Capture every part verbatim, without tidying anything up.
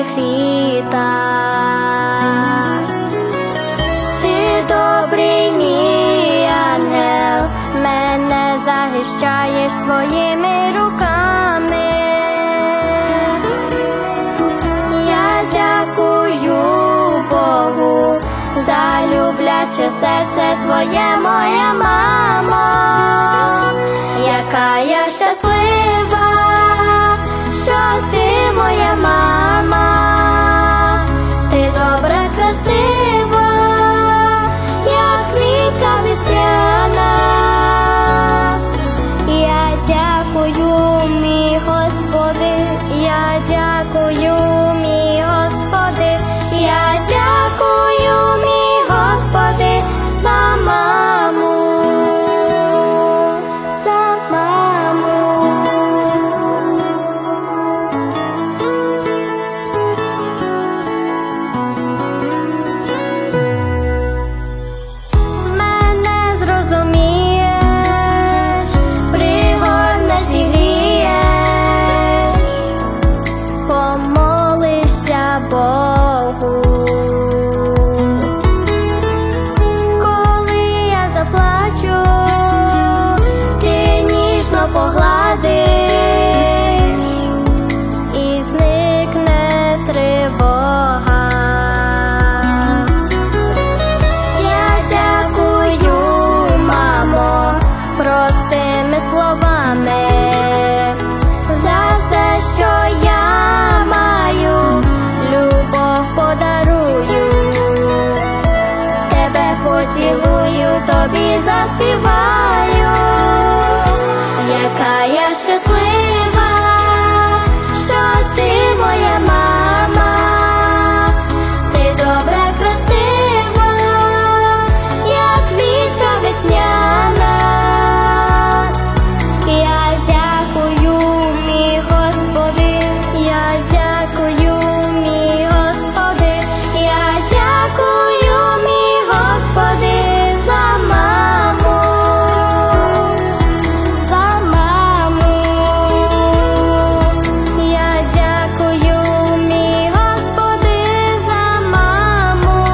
їх літа. Ти добрий мій ангел, мене захищаєш своїми руками. Я дякую Богу за любляче серце твоє, моя мамо. Яка я щаслива, що ти моя мама. Ти добра, красива, як квітка весняна. Я дякую, мій Господи, я дякую, мій Господи, я дякую, мій Господи, за маму, за маму. Мене зрозумієш, пригорнеш, зігрієш, помолишся Богу. Коли я заплачу, ти ніжно погладиш, і зникне тривога. Я дякую, мамо, простими словами за все, що я маю, любов подарую, тебе поцілую, тобі заспіваю. Яка я щаслива, що ти моя мама. Ти добра, красива, як квітка весняна. Я дякую, мій Господи, я дякую, мій Господи, я дякую, мій Господи, за маму, за маму. Я дякую, мій Господи, за маму.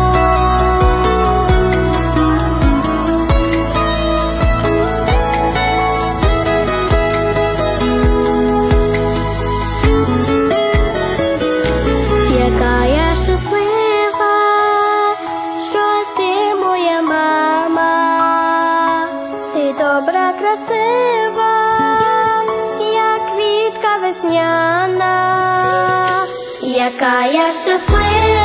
Яка я щаслива, що ти моя мама. Ти добра, красива, як квітка весняна. Яка я щаслива.